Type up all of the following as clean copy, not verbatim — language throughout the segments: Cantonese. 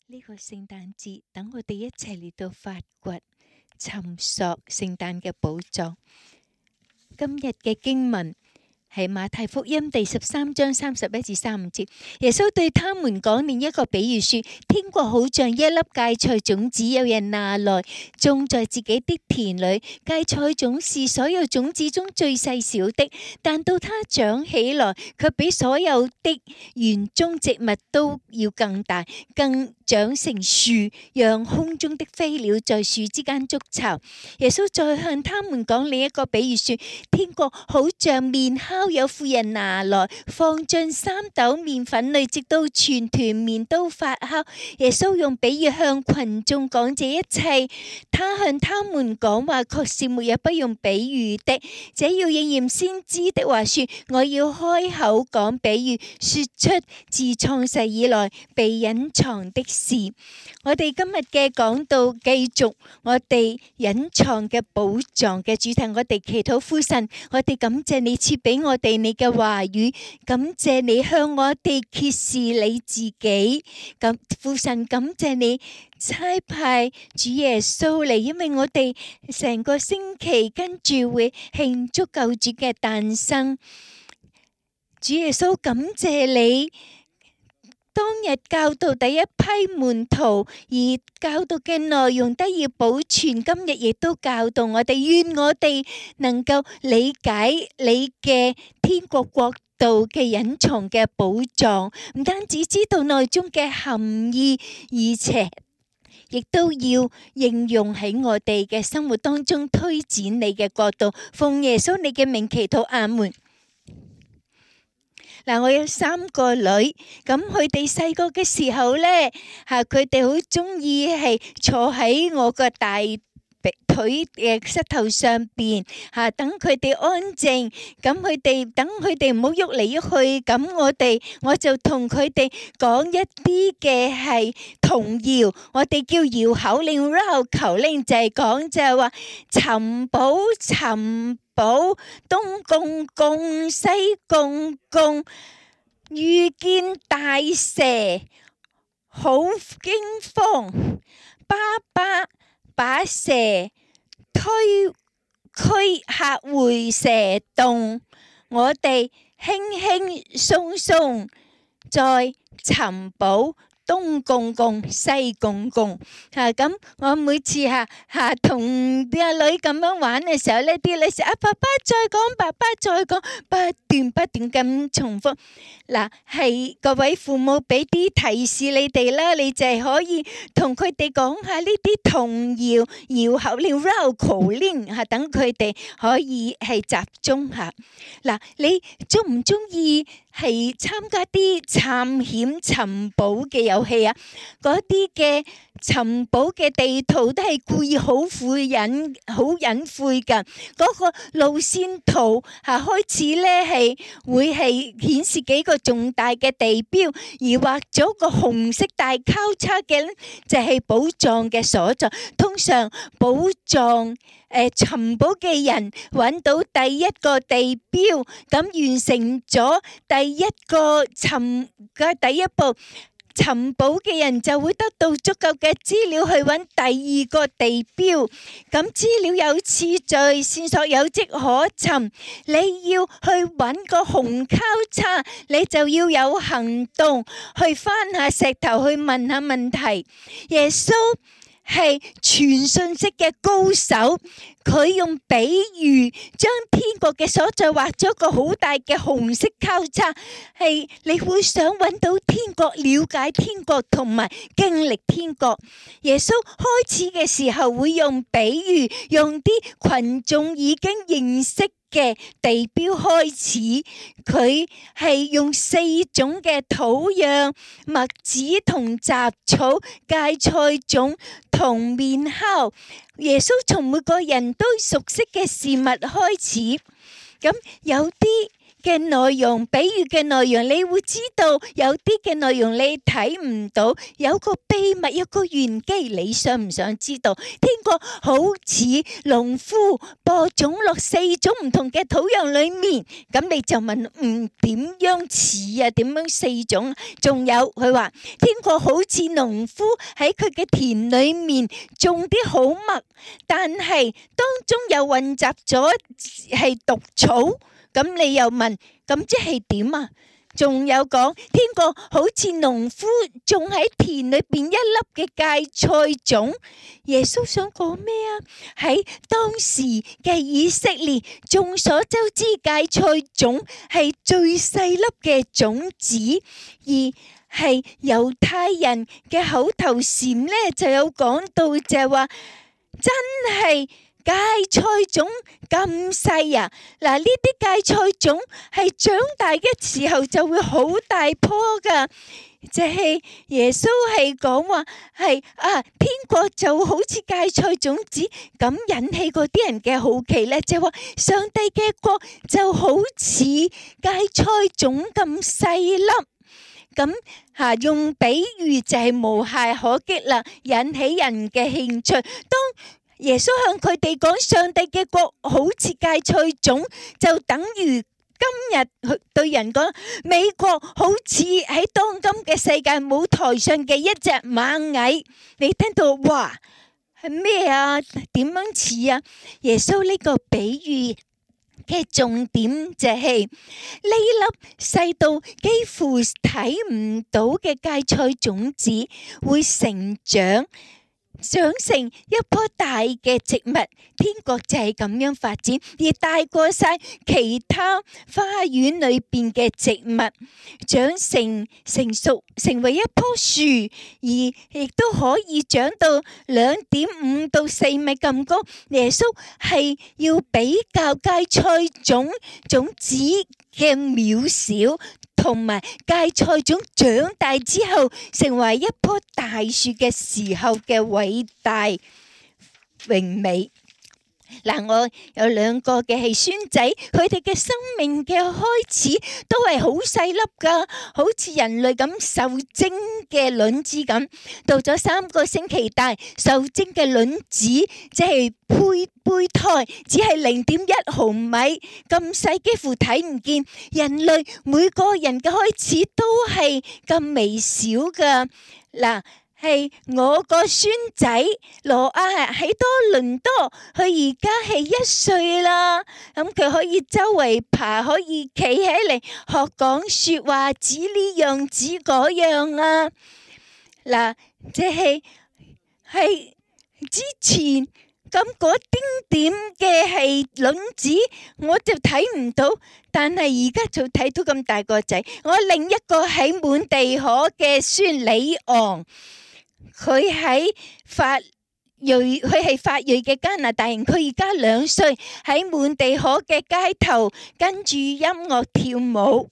呢個聖誕節，等我哋一齊嚟到發掘、尋索聖誕嘅寶藏。今日嘅經文係馬太福音第13章31至35節，耶穌對他們講另一個比喻說：天國好像一粒芥菜種子，有人拿來種在自己的田裏。芥菜種是所有種子中最細小的，但到它長起來，卻比所有的園中植物都要更大，更長成樹，讓空中的飛鳥在樹之間築巢。耶穌再向他們講另一個比喻說：天國好像麵酵，有婦人拿來放進3斗麵粉裏，直到全團麵都發酵。耶穌用比喻向群眾講這一切，他向他們講話確是沒有不用比喻的，這要應驗先知的話說：我要開口講比喻，說出自創世以來被隱藏的事。我哋今日嘅講道繼續我哋隱藏嘅寶藏嘅主題，我哋祈禱父神，我哋感謝你賜俾我哋你嘅話語，感謝你向我哋揭示你自己。咁父神，感謝你差派主耶穌嚟，因為我哋成個星期跟住會慶祝救主嘅誕生。主耶穌，感謝你當日教導第一批門徒，而教導嘅內容得以保存，今日亦都教導我哋，願我哋能夠理解你嘅天國國度嘅隱藏嘅寶藏，唔單止知道內中嘅含義，而且亦都要應用喺我哋嘅生活當中，推展你嘅國度。奉耶穌你嘅名祈禱，阿門。嗱，我有3個女，咁佢哋細個嘅時候咧，佢哋好中意係坐喺我個大腿嘅膝頭上邊，等佢哋安靜，咁佢哋等佢哋唔好喐嚟喐去，咁我就同佢哋講一啲嘅係童謠，我哋叫繞口令、繞口令，就係話尋寶尋寶，東公公西公公，遇見大蛇好驚慌，爸爸把蛇推驅嚇回蛇洞，我哋輕輕鬆鬆再尋寶，東公公西公公。咁我每次同啲阿女咁樣玩嘅時候呢，啲女說爸爸再講，爸爸再講，不斷咁重複。嗱，係各位父母俾啲提示你哋啦，你就係可以同佢哋講下呢啲童謠、繞口令、繞口令，等佢哋可以係集中下。嗱，你中唔中意係參加啲探險尋寶嘅遊戲啊？嗰啲嘅尋寶嘅地圖都係故意好隱晦㗎。嗰個路線圖開始咧係會係顯示幾個重大嘅地標，而畫咗個紅色大交叉嘅咧就係寶藏嘅所在。通常寶藏尋寶嘅人揾到第一個地標，咁完成咗第一個尋嘅第一步，尋寶嘅人就會得到足夠嘅資料去揾第2個地標。咁資料有次序，線索有跡可尋。你要去揾個紅交叉，你就要有行動，去翻下石頭，去問下問題。耶穌係傳信息嘅高手，佢用比喻將天國嘅所在畫咗個好大嘅紅色交叉，係你會想揾到天國，了解天國同埋經歷天國。耶穌開始嘅時候會用比喻，用啲群眾已經認識嘅地標開始，佢係用4種嘅土壤，麥子同雜草、芥菜種同麵酵。耶穌從每個人都熟悉嘅事物開始，咁有啲嘅內容，比喻嘅內容，你會知道有啲嘅內容你睇唔到，有個秘密，有個玄機，你想唔想知道？天國好似農夫播種落4種唔同嘅土壤裏面，咁你就問點樣似啊？點樣4種？仲有佢話天國好似農夫喺佢嘅田裏面種啲好麥，但係當中又混雜咗係毒草。咁你又問，咁即係點啊？仲有講天國好似農夫種喺田裏邊一粒嘅芥菜種。耶穌想講咩啊？喺當時嘅以色列，眾所周知芥菜種係最細粒嘅種子，而係猶太人嘅口頭禪咧就有講到就係話真係。芥菜種咁細啊！嗱，呢啲芥菜種係長大嘅時候就會好大棵噶，即係耶穌係講話係天國就好似芥菜種子咁，引起嗰啲人嘅好奇咧，就係話上帝嘅國就好似芥菜種咁細粒。咁用比喻就係無懈可擊啦，引起人嘅興趣。當耶穌向佢哋講上帝嘅國好似芥菜種，就等於今日對人講美國好似喺當今嘅世界舞台上嘅一隻螞蟻。你聽到哇係咩啊？點樣似啊？耶穌呢個比喻嘅重點就係呢粒細到幾乎睇唔到嘅芥菜種子會成長成一棵大嘅植物，天國就係咁樣發展，而大過晒其他花園裏邊嘅植物，長成熟，成為一棵樹，而亦都可以長到2.5到4米咁高。耶穌係要比較芥菜種子嘅渺小，同埋芥菜種長大之後成為一棵大樹嘅時候嘅偉大榮美。嗱，我有2個嘅係孫仔，佢哋嘅生命嘅開始都係好細粒噶，好似人類咁受精嘅卵子咁。到咗3個星期大，受精嘅卵子即係胚胎，只係0.1毫米咁細，幾乎睇唔見。人類每個人嘅開始都係咁微小噶。嗱，係我個孫仔羅亞喺多倫多，佢而家係1歲啦。咁佢可以周圍爬，可以企起嚟學講說話，指呢樣指嗰樣啊。嗱，即係之前咁嗰丁點嘅係卵子，我就睇唔到，但係而家就睇到咁大個仔。我另一個喺滿地可嘅孫李昂。佢係發育嘅加拿大人，佢而家2歲，喺滿地可嘅街頭跟住音樂跳舞。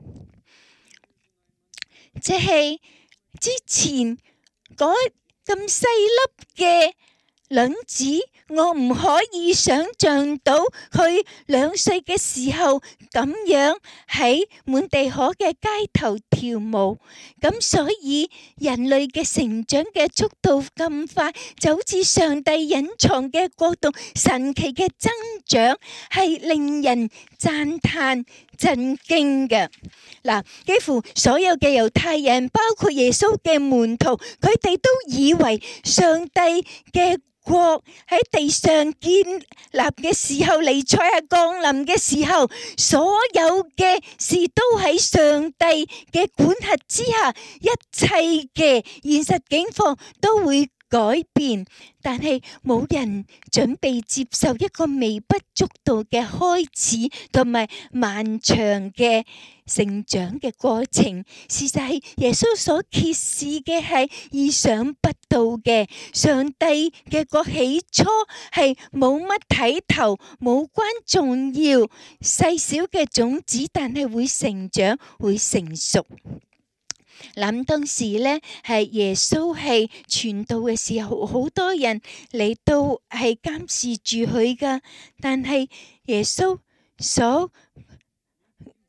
即係之前嗰咁細粒嘅卵子，我唔可以想象到佢2歲嘅時候咁樣喺滿地可嘅街頭跳舞。咁所以人類嘅成長嘅速度咁快，就好似上帝隱藏嘅國度神奇嘅增長，係令人讚嘆震驚嘅。嗱，幾乎所有嘅猶太人，包括耶穌嘅門徒，佢哋都以為上帝嘅國喺地上建立嘅時候，彌賽亞降臨嘅時候，所有嘅事都喺上帝嘅管轄之下，一切嘅現實境況都會改變，但係冇人準備接受一個微不足道嘅開始，同埋漫長嘅成長嘅過程。事實係耶穌所揭示嘅係意想不到嘅，上帝嘅國起初係冇乜睇頭，冇關重要，細小嘅種子，但係會成長，會成熟。諗當時咧，係耶穌係傳道嘅時候，好多人嚟到係監視住佢噶，但係耶穌所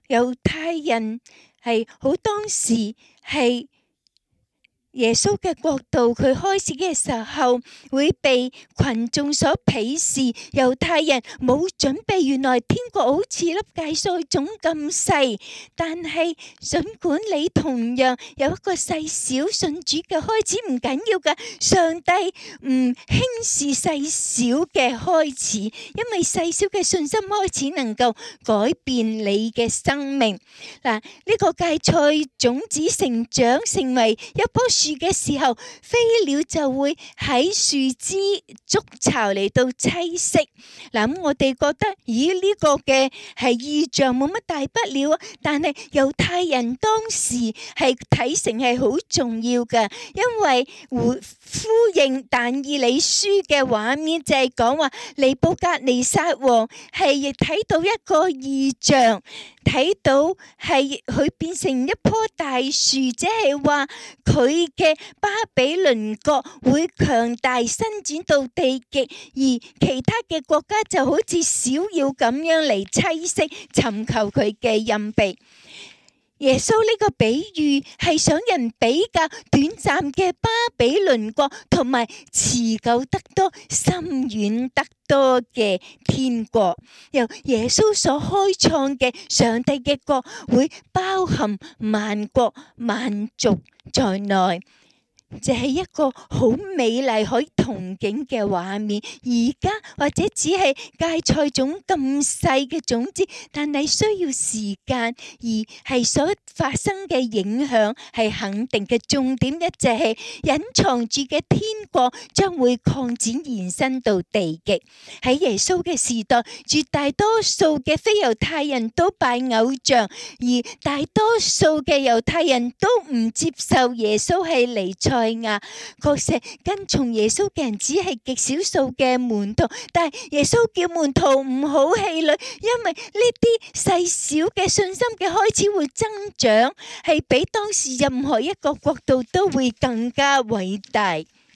猶太人係好當時係耶穌嘅國度，佢開始嘅時候會被群眾所鄙視。猶太人冇準備，原來天國好似粒芥菜種咁細。但係儘管你同樣有一個細小信主嘅開始，唔緊要㗎。上帝唔輕視細小嘅開始，因為細小嘅信心開始能夠改變你嘅生命。嗱，呢個芥菜種子成長成為一棵樹嘅時候，飛鳥就會喺樹枝築巢嚟到棲息。嗱，咁我哋覺得，咦，呢個嘅係異象，冇乜大不了啊。但係猶太人當時係睇成係好重要嘅，因為呼應但以理書嘅畫面就係講話尼布甲尼撒王係亦睇到一個異象。睇到係佢變成一棵大樹，即係話佢嘅巴比倫國會強大伸展到地極，而其他嘅國家就好似小鳥咁樣嚟棲息，尋求佢嘅蔭庇。耶穌呢個比喻係想人比較短暫嘅巴比倫國同埋持久得多、深遠得多嘅天國。由耶穌所開創嘅上帝嘅國會包含萬國萬族在內，就係一個好美麗可以憧憬嘅畫面。而家或者只係芥菜種咁細嘅種子，但係需要時間，而係所發生嘅影響係肯定嘅。重點一就係隱藏住嘅天國將會擴展延伸到地極。喺耶穌嘅時代，絕大多數嘅非猶太人都拜偶像，而大多數嘅猶太人都唔接受耶穌係彌賽亞。確實跟從耶穌嘅人只係極少數嘅門徒，但係耶穌叫門徒唔好氣餒，因為呢啲細小嘅信心嘅開始會增長，係比當時任何一個國度都會更加偉大。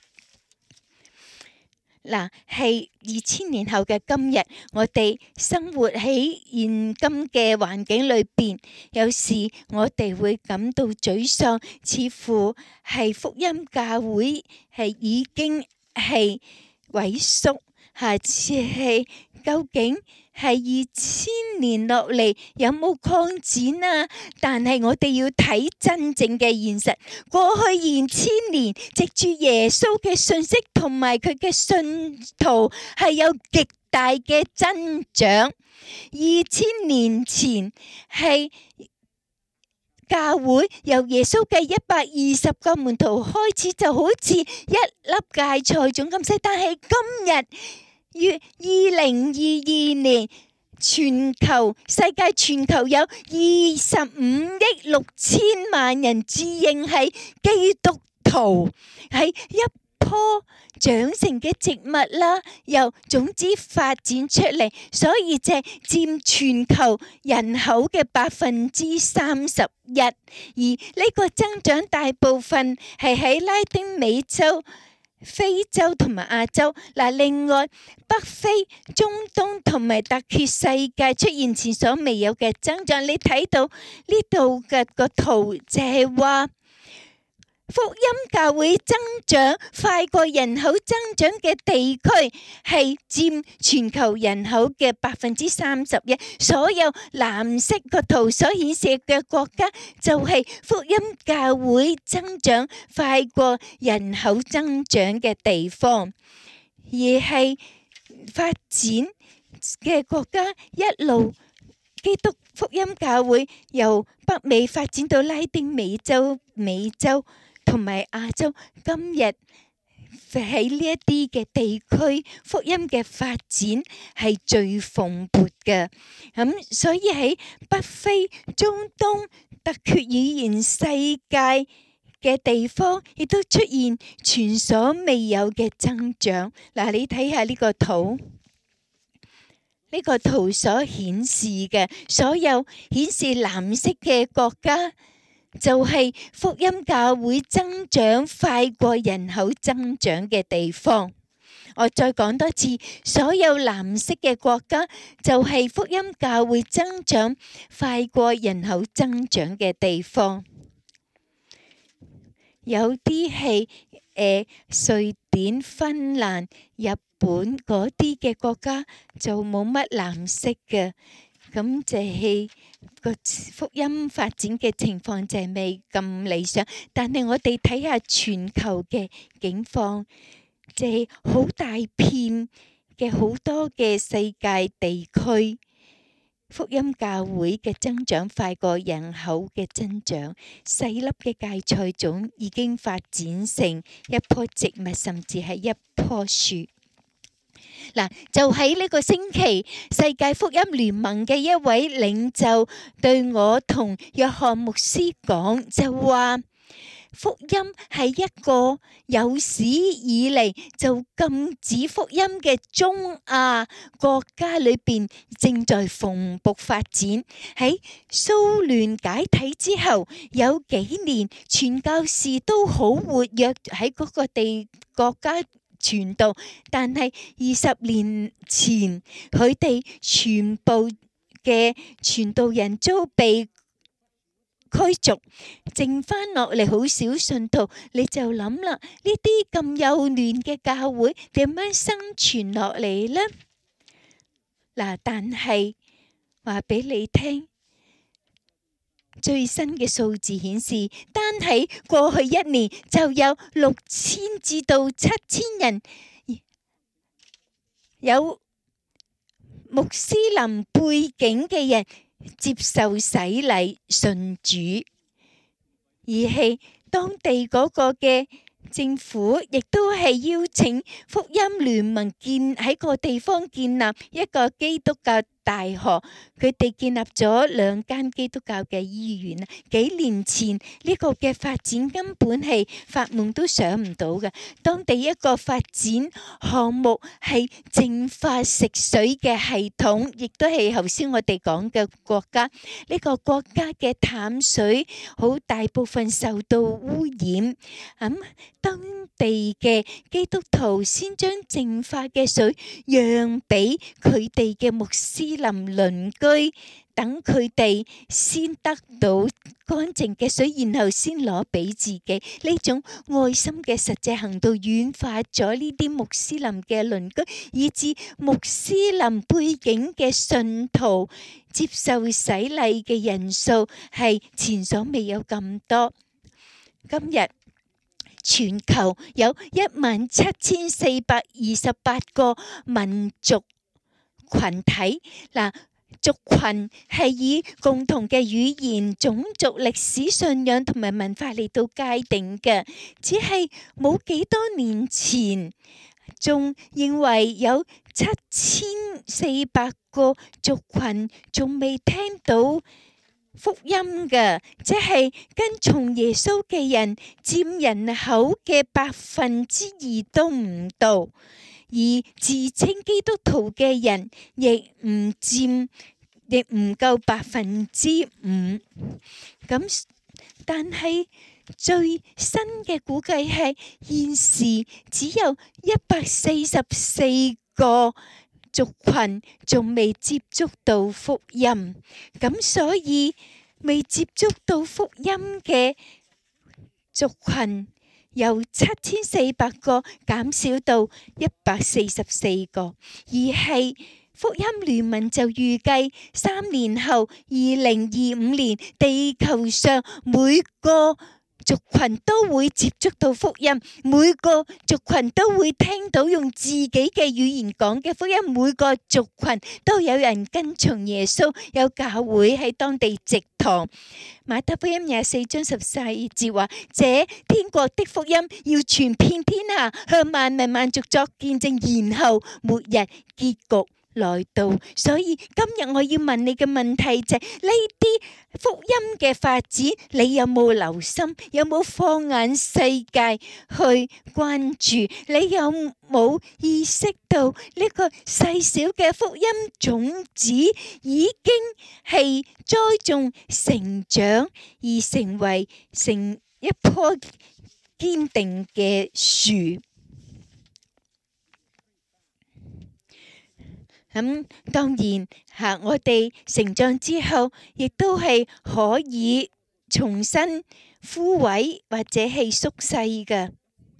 嗱，係2000年後嘅今日，我哋生活喺現今嘅環境裏邊，有時我哋會感到沮喪，似乎係福音教會係已經係萎縮，下次係究竟係2000年落嚟有冇擴展啊？但係我哋要睇真正嘅現實。過去2000年，藉住耶穌嘅信息同埋佢嘅信徒係有極大嘅增長。2000年前係教會由耶穌嘅120個門徒開始，就好似一粒芥菜種咁細，但係今日2022年，世界全球有25億6千萬人自認係基督徒，係一棵長成嘅植物啦，由種子發展出嚟，所以就佔全球人口嘅31%，而呢個增長大部分係喺拉丁美洲、非洲同埋亞洲。嗱，另外北非、中東同埋突厥世界出現前所未有嘅增長。你睇到呢度嘅個圖就係話，福音教會增長快過人口增長嘅地區係佔全球人口嘅31%。所有藍色個圖所顯示嘅國家就係福音教會增長快過人口增長嘅地方，而係發展嘅國家一路基督福音教會由北美發展到拉丁美洲、美洲同埋亞洲。今日喺呢一啲嘅地區，福音嘅發展係最蓬勃嘅。所以喺北非、中東、突厥語言世界嘅地方，亦都出現前所未有嘅增長。嗱，你睇下呢個圖。呢個圖所顯示嘅所有顯示藍色嘅國家，就係福音教會增長快過人口增長嘅地方。 我再講多次，所有藍色嘅國家就係福音教會增長快過人口增長嘅地方。有啲係瑞典、芬蘭、日本嗰啲嘅國家就冇乜藍色嘅，咁就係個福音發展嘅情況就係未咁理想。但係我哋睇下全球嘅境況，就係好大片嘅好多嘅世界地區，福音教會嘅增長快過人口嘅增長，細粒嘅芥菜種已經發展成一棵植物，甚至係一棵樹。嗱，就喺呢個星期，世界福音聯盟嘅一位領袖對我同約翰牧師講，就話福音係一個有史以嚟就禁止福音嘅中亞國家裏邊正在蓬勃發展。喺蘇聯解體之後，有幾年傳教士都好活躍喺嗰個國家傳道，但係20年前佢哋全部嘅傳道人都被驅逐，剩翻落嚟好少信徒，你就諗啦，呢啲咁幼嫩嘅教會點樣生存落嚟呢？嗱，但係話俾你聽，最新嘅數字顯示，單喺過去一年就有6000至到7000人有穆斯林背景嘅人接受洗禮信主，而係當地嗰個嘅政府亦都係邀請福音聯盟喺個地方建立一個基督教大學，佢哋建立咗2間基督教嘅醫院。幾年前呢個嘅發展根本係發夢都想唔到嘅。當地一個發展項目係淨化食水嘅系統，亦都係頭先我哋講嘅國家。呢個國家嘅淡水好大部分受到污染，當地嘅基督徒先將淨化嘅水讓俾佢哋嘅穆斯林鄰居，等佢哋先得到乾淨嘅水，然後先攞俾自己。呢種愛心嘅實際行動軟化咗呢啲穆斯林嘅鄰居，以致穆斯林背景嘅信徒接受洗禮嘅人數係前所未有咁多。今日全球有17428個民族群體，族群係以共同嘅語言、種族、歷史、信仰同埋文化嚟到界定嘅，只係冇幾多年前仲認為有7400個族群仲未聽到福音嘅，即係跟從耶穌嘅人佔人口嘅2%都唔到，而自稱基督徒嘅人亦唔夠5%。咁但係最新嘅估計係現時只有144個族群仲未接觸到福音，咁所以未接觸到福音嘅族群由7400個減少到144個，而係福音聯盟就預計3年後2025年地球上每個族群都會接觸到福音，每個族群都會聽到用自己嘅語言講嘅福音，每個族群都有人跟從耶穌，有教會喺當地植堂。馬太福音24章14節話：這天國的福音要傳遍天下，向萬民萬族作見證，然後末日結局來到。所以今日我要問你嘅問題就係呢啲福音嘅發展，你有冇留心？有冇放眼世界去關注？你有冇意識到呢個細小嘅福音種子已經係栽種成長，而成為一棵堅定嘅樹？ 咁當然我哋成長之後，亦都係可以重新枯萎或者係縮細嘅。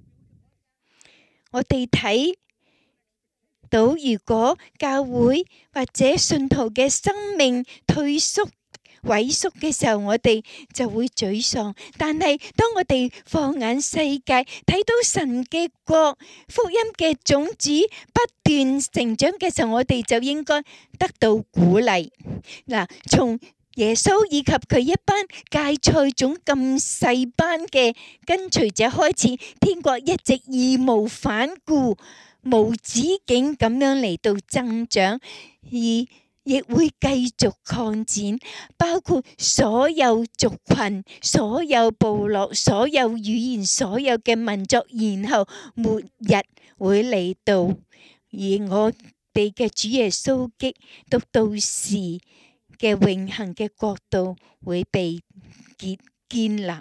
我哋睇到，如果教會或者信徒嘅生命退縮萎縮嘅時候，我哋就會沮喪。但係當我哋放眼世界，睇到神嘅國、福音嘅種子不斷成長嘅時候，我哋就應該得到鼓勵。嗱，從耶穌以及佢一班芥菜種咁細班嘅跟隨者開始，天國一直義無反顧、無止境咁樣嚟到增長，而亦會繼續擴展，包括所有族群、所有部落、所有語言、所有嘅民族，然後末日會嚟到，而我哋嘅主耶穌基督到時嘅永恆嘅國度會被建立。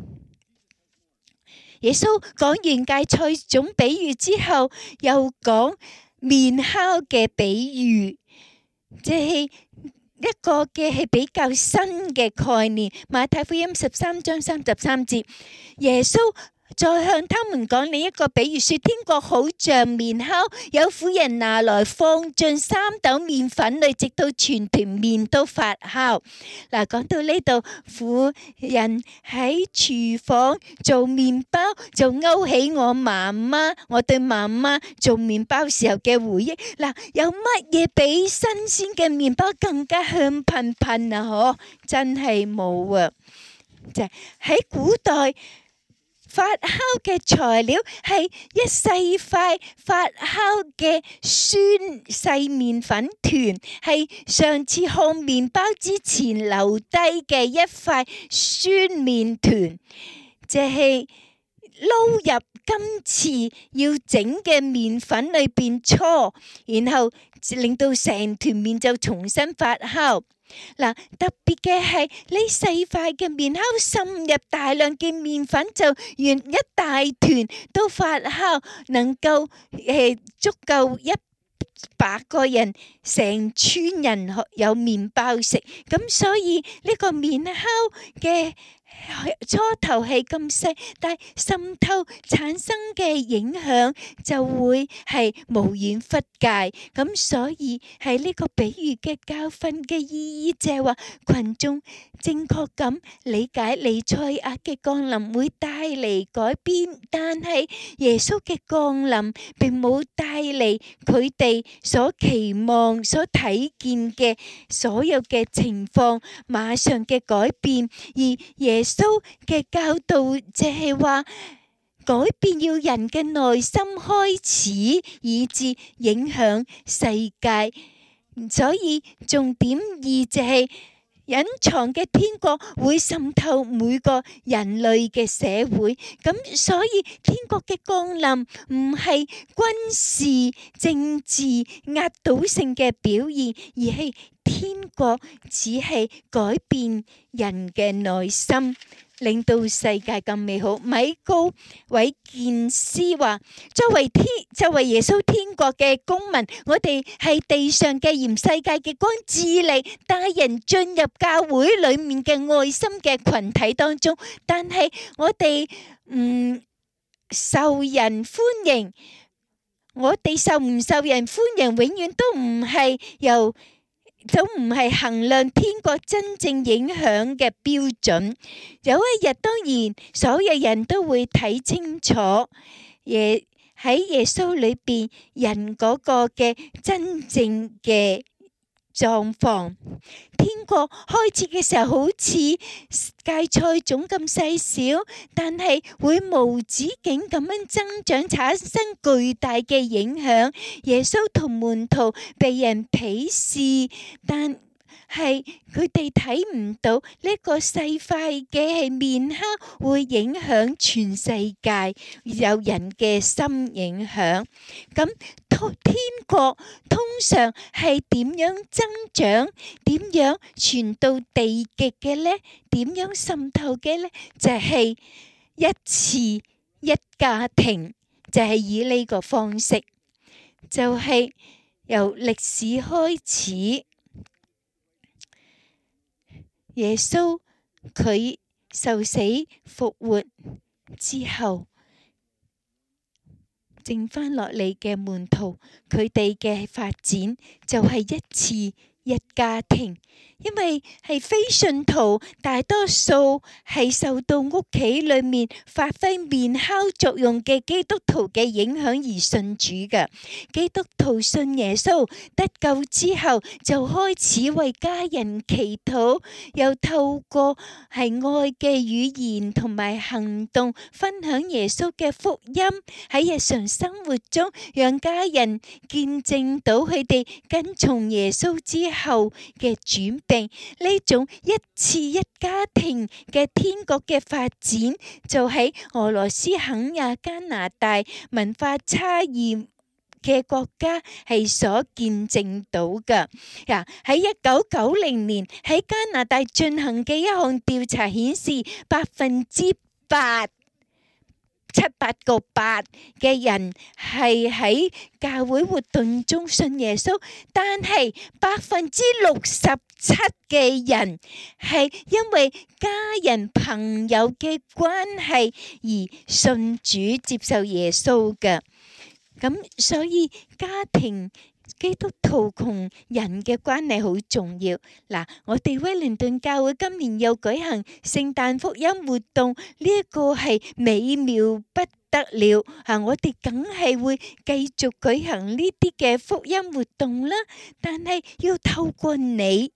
耶穌講完芥菜種比喻之後，又講麵酵嘅比喻。即係一個嘅係比較新嘅概念。馬太福音13章33節，耶穌再向他們講另一個比喻，說天國好像麵酵，有婦人拿來放進3斗麵粉裏，直到全團麵都發酵。嗱，講到呢度，婦人喺廚房做麵包，就勾起我媽媽，我對媽媽做麵包時候嘅回憶。嗱，有乜嘢比新鮮嘅麵包更加香噴噴啊？真係冇啊！就喺古代，發酵嘅材料係一細塊發酵嘅酸細麵粉團，係上次烘麵包之前留低嘅一塊酸麵團，就係撈入今次要整嘅麵粉裏邊搓，然後令到成團麵就重新發酵。嗱，特別嘅係呢細塊嘅麵酵滲入大量嘅麵粉，就原一大團都發酵，能夠足夠100個人成村人有麵包食。咁所以呢個麵酵嘅初頭係咁細，但係滲透產生嘅影響就會係無遠弗屆。咁所以係呢個比喻嘅教訓嘅意義就係話，群眾正確咁理解彌賽亞嘅降臨會帶嚟改變，但係耶穌嘅降臨並冇帶嚟佢哋所期望、所睇見嘅所有嘅情況馬上嘅改變，而耶穌嘅教導就係話，改變要人嘅內心開始，以致影響世界。所以重點2就係隱藏嘅天國會滲透每個人類嘅社會。咁所以天國嘅降臨唔係軍事政治壓倒性嘅表現，而係天國只係改變人嘅內心，令到世界更美好。米高韋健斯話：作為耶穌天國嘅公民，我哋係地上嘅鹽，世界嘅光，致力帶人進入教會裏面嘅愛心嘅群體當中。但係我哋唔受人歡迎，我哋受唔受人歡迎，永遠都唔係衡量天國真正影響嘅標準。有一日，當然所有人都會睇清楚，喺耶穌裏邊人嗰個嘅真正嘅狀況。天國開始嘅時候好似芥菜種咁細小，但係會無止境咁樣增長，產生巨大嘅影響。耶穌同門徒被人鄙視，但係佢哋睇唔到呢個細塊嘅麵酵會影響全世界，有人嘅心影響。咁天國通常係點樣增長？點樣傳到地極嘅呢？點樣滲透嘅呢？就係一次一家庭，就係以呢個方式，就係由歷史開始，耶穌佢受死復活之後，剩返落嚟嘅門徒，佢哋嘅發展就係一次一家庭，因為係非信徒，大多數係受到屋企裏面發揮麵酵作用嘅基督徒嘅影響而信主嘅。基督徒信耶穌得救之後，就開始為家人祈禱，又透過係愛嘅語言同埋行動分享耶穌嘅福音，喺日常生活中讓家人見證到佢哋跟從耶穌之後嘅轉變。呢種一次一家庭嘅天國嘅發展，就喺俄羅斯、肯亞、加拿大文化差異嘅國家係所見證到嘅。喺1990年喺加拿大進行嘅一項調查顯示，8%七八個八嘅人係喺教會活動中信耶穌，但係67%嘅人係因為家人朋友嘅關係而信主接受耶穌嘅。咁所以家庭基督徒同人嘅關係好重要。嗱，我哋威靈頓教會今年又舉行聖誕福音活動，呢一個係美妙不得了嚇！我哋梗係會繼續舉行呢啲嘅福音活動啦，但係要透過你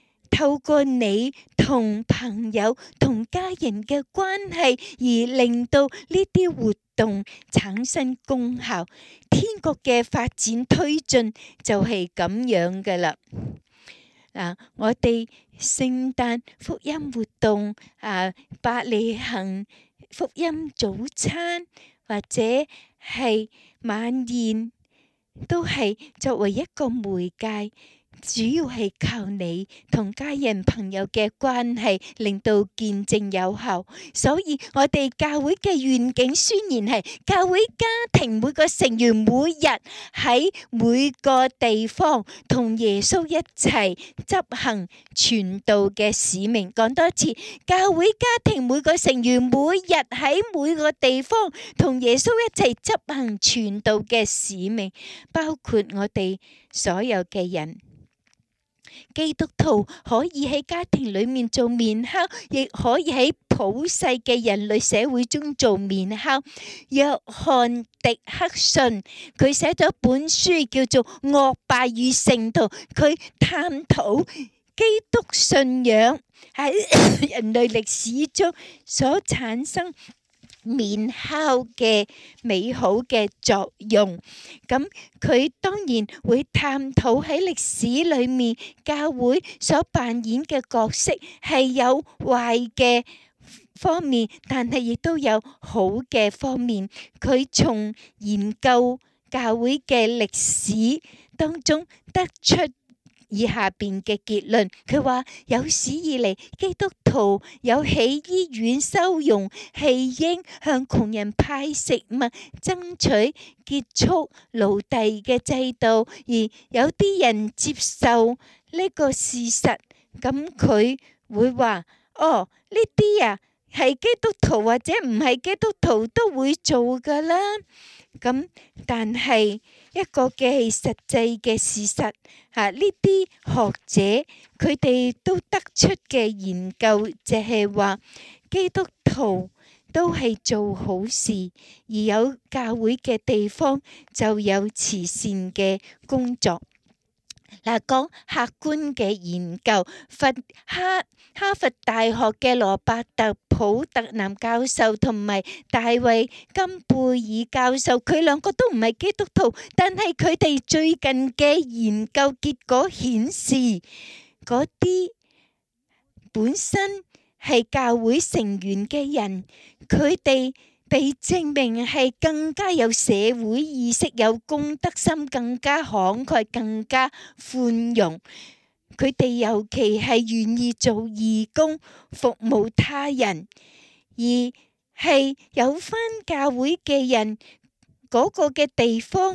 同朋友同家人嘅關係而令到呢啲活動產生功效。天國嘅發展推進就係咁樣噶啦。我哋聖誕福音活動伯利恆福音早餐或者係晚宴，都係作為一個媒介，主要係靠你同家人朋友嘅關係，令到見證有效。所以我哋教會嘅願景宣言係：教會家庭每個成員每日喺每個地方同耶穌一齊執行傳道嘅使命。講多次，教會家庭每個成員每日喺每個地方同耶穌一齊執行傳道嘅使命，包括我哋所有嘅人。基督徒可以喺家庭裏面做麵酵，亦可以喺普世嘅人類社會中做麵酵。約翰狄克遜佢寫咗本書叫做《惡霸與聖徒》，佢探討基督信仰喺人類歷史中所產生麵酵嘅美好嘅作用。咁佢當然會探討喺歷史裏面教會所扮演嘅角色係有壞嘅方面，但係亦都有好嘅方面。佢從研究教會嘅歷史當中得出以下邊嘅結論，佢話有史以嚟基督徒有起醫院、收容棄嬰、向窮人派食物、爭取結束奴隸嘅制度，而有啲人接受呢個事實，咁佢會話：哦，呢啲係基督徒或者唔係基督徒都會做噶啦。咁但係一個嘅實際嘅事實，呢啲學者佢哋都得出嘅研究就係話，基督徒都係做好事，而有教會嘅地方就有慈善嘅工作。講客觀嘅研究，哈佛大學嘅羅伯特普特南教授同埋大衛金貝爾教授，佢兩個都唔係基督徒，但係佢哋最近嘅研究結果顯示，嗰啲本身係教會成員嘅人，佢哋被證明係更加有社會意識、有公德心、更加慷慨、更加寬容。佢哋尤其係願意做義工，服務他人，而係有返教會嘅人嗰個嘅地方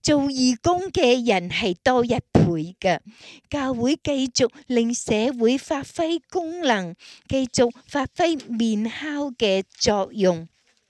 做義工嘅人係多一倍嘅。教會繼續令社會發揮功能，繼續發揮面酵嘅作用。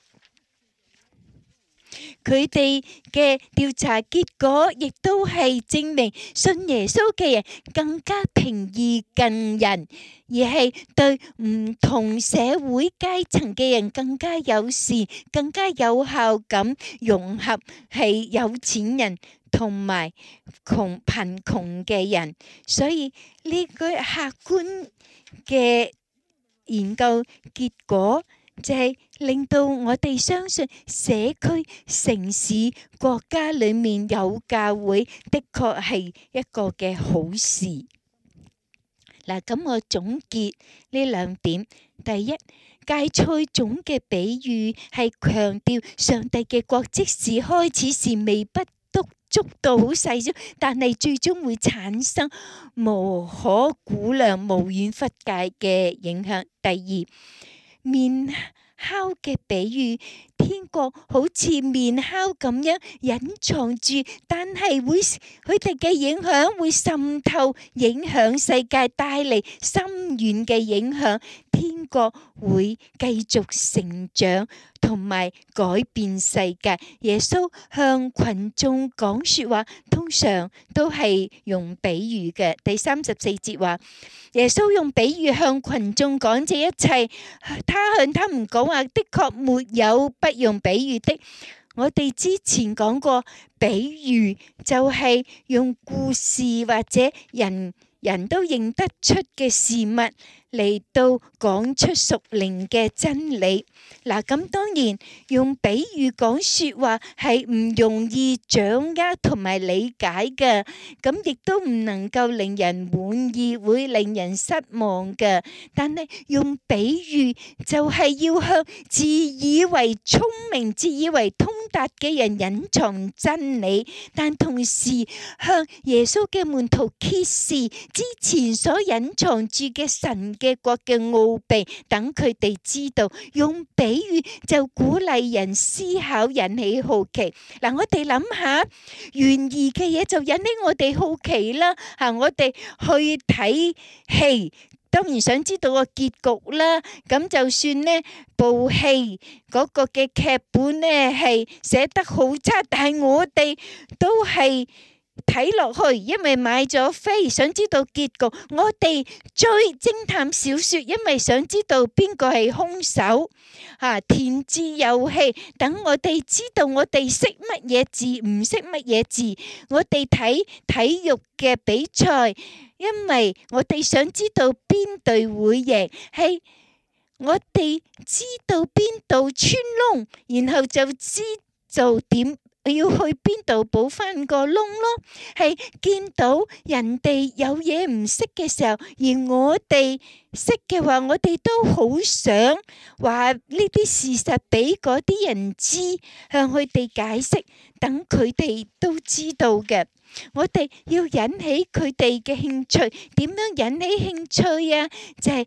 佢哋嘅調查結果亦都係證明，信耶穌嘅人更加平易近人，而係對唔同社會階層嘅人更加友善，更加有效咁融合係有錢人同埋貧窮嘅人。所以呢個客觀嘅研究結果就係令到我哋相信社區、城市、國家裏面有教會，的確係一個嘅好事。嗱，咁我總結呢兩點。第一，芥菜種嘅比喻係強調上帝嘅國，即使開始是微不足道好細小，但係最終會產生無可估量、無遠弗屆嘅影響。第二，麵酵嘅比喻，天國好似麵酵咁樣隱藏住，但係佢哋嘅影響會滲透，影響世界，帶嚟深遠嘅影響。天國會繼續成長同埋改變世界。耶穌向群眾講說話，通常都係用比喻嘅。第34節話，耶穌用比喻向群眾講這一切，他向他們講話，的確沒有不用比喻的。我哋之前講過，比喻就係用故事或者人都認得出嘅事物嚟到講出屬靈嘅真理。嗱，咁當然用比喻講說話係唔容易掌握同埋理解嘅，咁亦都唔能夠令人滿意，會令人失望嘅。但係用比喻就係要向自以為聰明、自以為通達嘅人隱藏真理，但同時向耶穌嘅門徒揭示之前所隱藏住嘅神嘅國嘅奧秘，等佢哋知道。用比喻就鼓勵人思考，引起好奇。嗱，我哋諗下，懸疑嘅嘢就引起我哋好奇啦。我哋去睇戲，當然想知道個結局啦。咁就算呢部戲嗰個嘅劇本呢係寫得好差，但係我哋都係睇落去，因為買咗飛，想知道結局。我哋追偵探小說，因為想知道邊個係兇手。填字遊戲，等我哋知道我哋識乜嘢字，唔識乜嘢字。我哋睇體育嘅比賽，因為我哋想知道邊隊會贏，係我哋知道邊度穿窿，然後就知道點要去邊度補翻個窿咯。係見到人哋有嘢唔識嘅時候，而我哋識嘅話，我哋都好想話呢啲事實俾嗰啲人知，向佢哋解釋，等佢哋都知道嘅。我哋要引起佢哋嘅興趣，點樣引起興趣啊？就係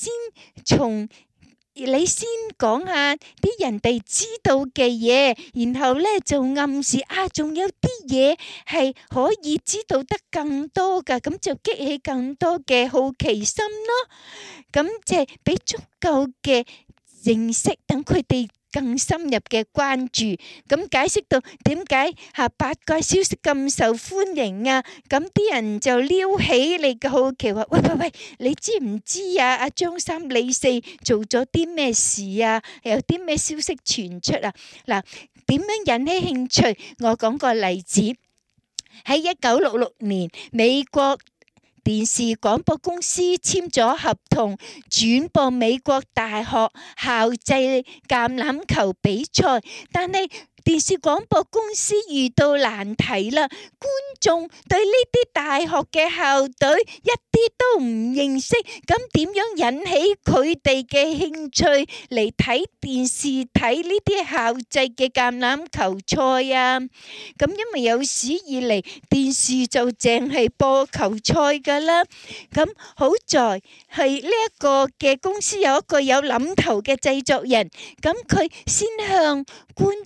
你先講下啲人哋知道嘅嘢，然後咧就暗示仲有啲嘢係可以知道得更多噶，咁就激起更多嘅好奇心咯。咁即係俾足夠嘅認識，等佢哋更深入嘅關注，咁解釋到點解八卦消息咁受歡迎啊？咁啲人就撩起你嘅好奇，話喂，你知唔知啊？阿張三李四做咗啲咩事啊？有啲咩消息傳出啊？嗱，點樣引起興趣？我講個例子，喺1966年，美國電視廣播公司簽咗合同，轉播美國大學校際橄欖球比賽，但係電視廣播公司遇到難題啦，觀眾對呢啲大學嘅校隊一啲都唔認識，咁點樣引起佢哋嘅興趣嚟睇電視睇呢啲校際嘅橄欖球賽啊？咁因為有史以嚟電視就淨係播球賽噶啦，咁好在係呢一個嘅公司有一個有諗頭嘅製作人，咁佢先向觀眾介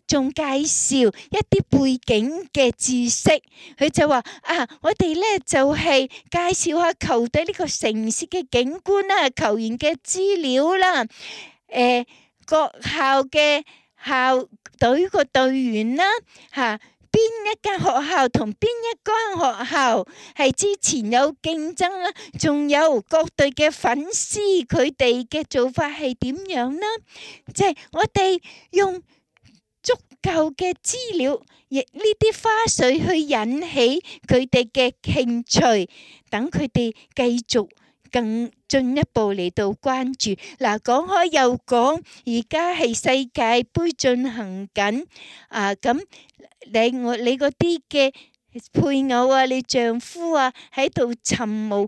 紹一啲背景嘅知識。佢就話我哋咧就係介紹下球隊呢個城市嘅景觀啦、球員嘅資料啦、各校嘅校隊個隊員啦，邊一間學校同邊一間學校係之前有競爭啦，仲有各隊嘅粉絲佢哋嘅做法係點樣啦？即係我哋用足夠嘅資料，亦呢啲花絮去引起佢哋嘅興趣，等佢哋繼續更進一步嚟到關注。嗱，講開又講，而家係世界盃進行緊，咁你嗰啲嘅配偶啊，你丈夫啊喺度沉迷，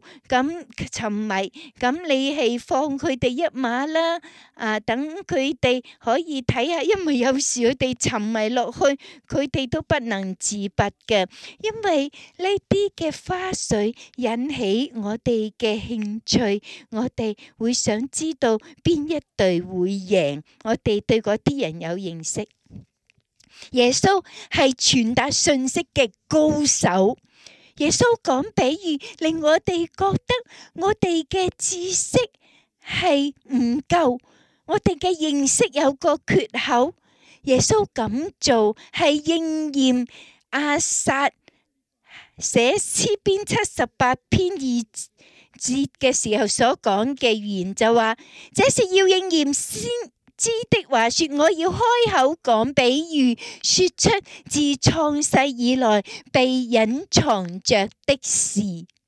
咁你係放佢哋一馬啦，等佢哋可以睇下，因為有時佢哋沉迷落去，佢哋都不能自拔嘅，因為呢啲嘅花絮引起我哋嘅興趣，我哋會想知道邊一隊會贏，我哋對嗰啲人有認識。耶穌係傳達信息嘅高手，耶穌講比喻，令我哋覺得我哋嘅知識係唔夠，我哋嘅認識有個缺口。耶穌咁做係應驗亞薩寫詩篇78篇2節嘅時候所講嘅預言，就話這是要應驗先知的話說，我要開口講比喻，說出自創世以來被隱藏着的事。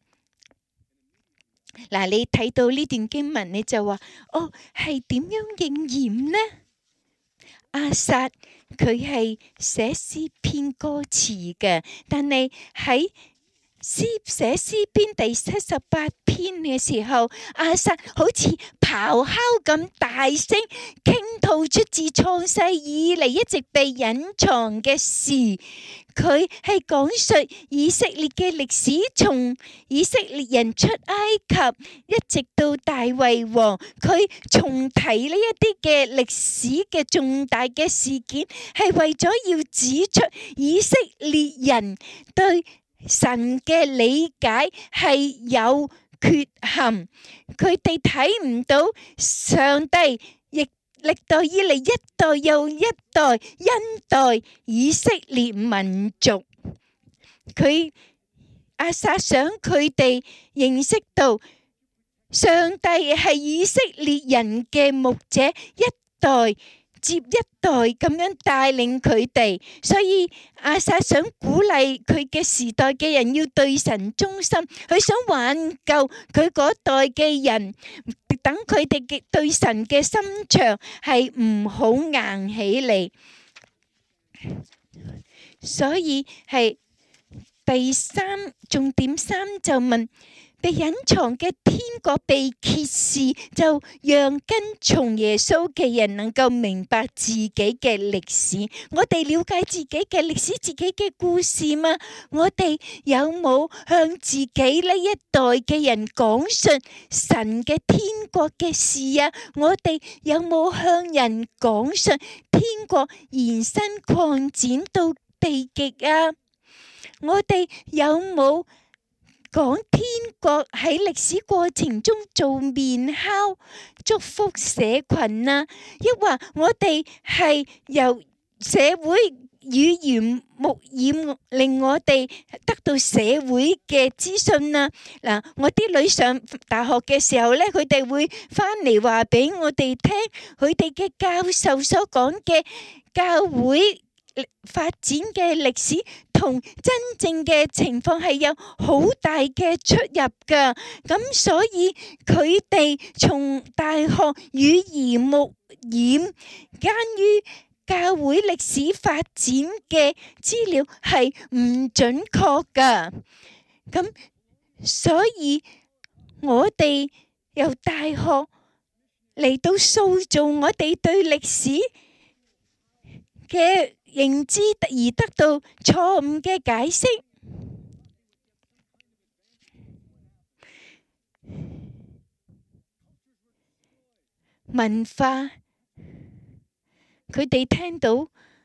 嗱，你睇到呢段經文，你就話係點樣應驗呢？亞薩佢係寫詩篇歌詞嘅，但係喺寫詩篇第78篇嘅時候，亞薩好似咆哮咁大聲傾吐出自創世以嚟一直被隱藏嘅事。佢係講述以色列嘅歷史，從以色列人出埃及一直到大衛王，佢重提呢一啲嘅歷史嘅重大嘅事件，係為咗要指出以色列人對神嘅理解係有缺陷，佢哋睇唔到上帝亦歷代以嚟一代又一代恩待以色列民族。亞薩想佢哋認識到上帝係以色列人嘅牧者，一代接一代咁樣帶領佢哋，所以亞薩想鼓勵佢嘅時代嘅人要對神忠心，佢想挽救佢嗰代嘅人，等佢哋嘅對神嘅心腸係唔好硬起嚟。所以係重點3就問，被隱藏嘅天國被揭示，就讓跟從耶穌嘅人能夠明白自己嘅歷史。我哋了解自己嘅歷史、自己嘅故事嗎？我哋有冇向自己呢一代嘅人講述神嘅天國嘅事啊？我哋有冇向人講述天國延伸擴展到地極啊？我哋有冇講天國喺歷史過程中做面酵祝福社群啊？抑或我哋係由社會語言牧染，令我哋得到社會嘅資訊啊？嗱，我啲女上大學嘅時候咧，佢哋會翻嚟話俾我哋聽，佢哋嘅教授所講嘅教會發展嘅歷史同真正嘅情況係有好大嘅出入噶，咁所以佢哋從大學語言牧染關於教會歷史發展嘅資料係唔準確噶，咁所以我哋由大學嚟到塑造我哋對歷史嘅認知而得到錯誤嘅解釋。文化，佢哋聽到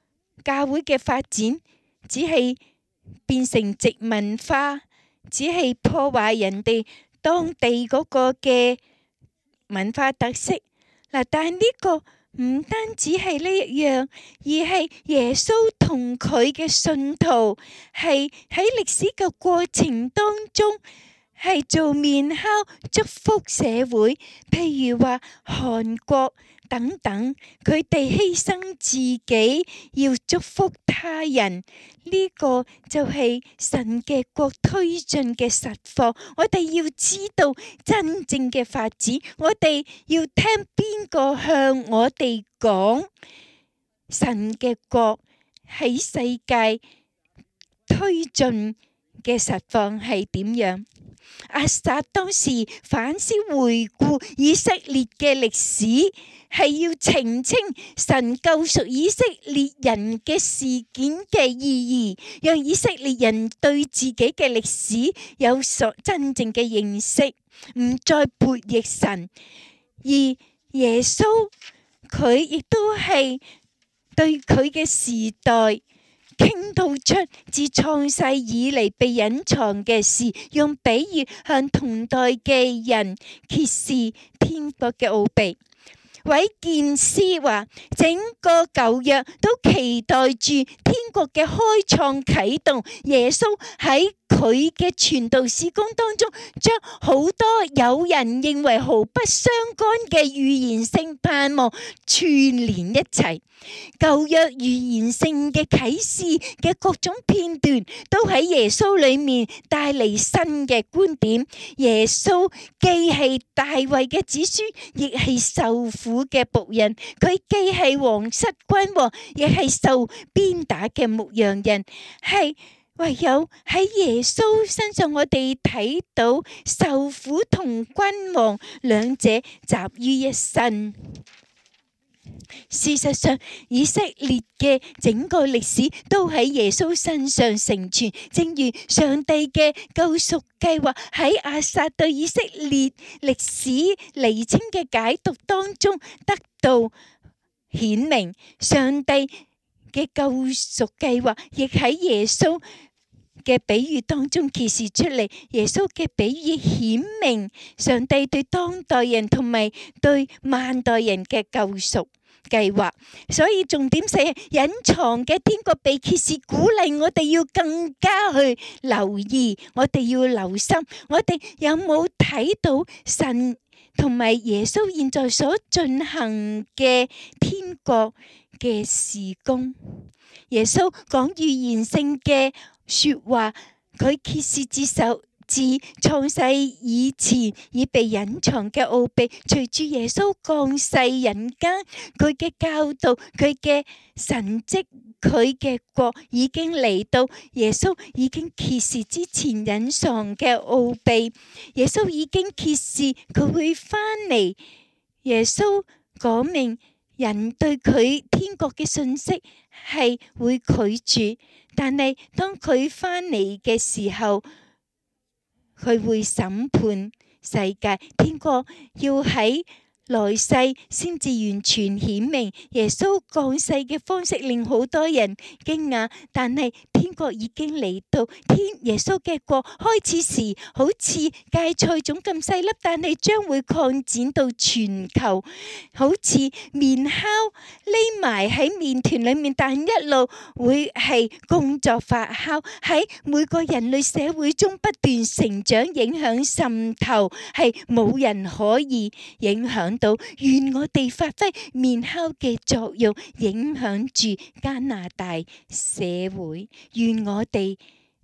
教會嘅發展只係變成殖民化，只係破壞人哋當地嗰個嘅文化特色。嗱，但係呢個唔單止係呢一樣，而係耶穌同佢嘅信徒係喺歷史嘅過程當中係做面酵祝福社會，譬如話韓國等等，佢哋犧牲自己要祝福他人，呢個就係神嘅國推進嘅實況。我哋要知道真正嘅發展，我哋要聽邊個向我哋講神嘅國喺世界推進嘅實況係點樣。亞薩當時反思回顧以色列嘅歷史，係要澄清神救贖以色列人嘅事件嘅意義，讓以色列人對自己嘅歷史有所真正嘅認識，唔再悖逆神。而耶穌佢亦都係對佢嘅時代傾吐出自創世以嚟被隱藏嘅事，用比喻向同代嘅人揭示天國嘅奧秘。韋健斯話：整個舊約都期待住天國嘅開創啟動。耶穌喺佢嘅傳道事工當中，將好多有人認為毫不相干嘅預言性盼望串連一齊。舊約預言性嘅啟示嘅各種片段，都喺耶穌裏面帶嚟新嘅觀點。耶穌既係大衛嘅子孫，亦係受苦嘅僕人。佢既係皇室君王，亦係受鞭打嘅牧羊人。係唯有喺耶穌身上，我哋睇到受苦同君王兩者集於一身。事實上，以色列嘅整個歷史都喺耶穌身上成全，正如上帝嘅救贖計劃喺亞薩對以色列歷史釐清嘅解讀當中得到顯明，上帝嘅救贖計劃亦喺耶穌嘅比喻當中揭示出嚟。耶穌嘅比喻顯明上帝對當代人同埋對萬代人嘅救贖計劃。所以重點係隱藏嘅天國被揭示，鼓勵我哋要更加去留意，我哋要留心，我哋有冇睇到神同埋耶穌現在所進行嘅天國嘅事工。耶穌講預言性嘅說話，佢揭示自創世以前已被隱藏嘅奧秘，隨住耶穌降世人間，佢嘅教導，佢嘅神蹟，佢嘅國已經嚟到。耶穌已經揭示之前隱藏嘅奧秘，耶穌已經揭示佢會翻嚟。耶穌講明人對佢天國嘅信息係會拒絕，但係當佢翻嚟嘅時候，佢會審判世界。天國要喺來世先至完全顯明。耶穌降世嘅方式令好多人驚訝，但係天國已經嚟到。耶穌嘅國開始時好似芥菜種咁細粒，但係將會擴展到全球，好似麵酵匿埋喺麵團裏面，但一路會係工作發酵喺每個人類社會中不斷成長，影響滲透，係冇人可以影響到。願我哋發揮麵酵嘅作用，影響住加拿大社會。願我哋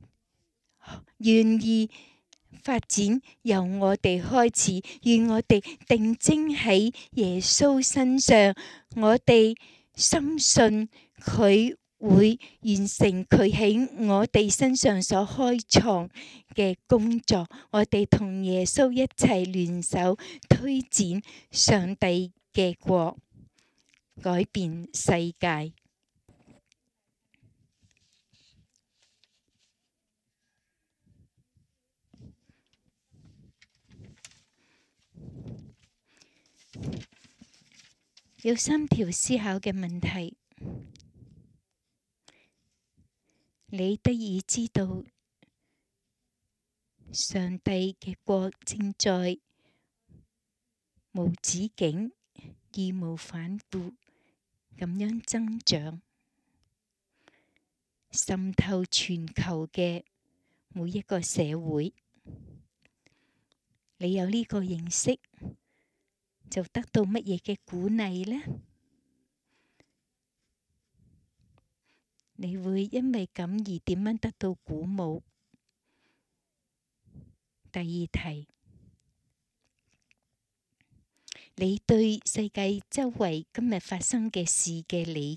願意發展由我哋開始，願我哋定睛喺耶穌身上，我哋深信佢會完成佢喺我哋身上所開創嘅工作。我哋同耶穌一齊聯手推展上帝嘅國，改變世界。有3條思考嘅問題。 你得以知道上帝嘅國正在無止境、義無反顧咁樣增長，滲透全球嘅每一個社會。你有呢個認識，就得到乜嘢嘅鼓勵呢？你會因為咁而點樣得到鼓舞？第二題，你對世界周圍今日發生嘅事嘅理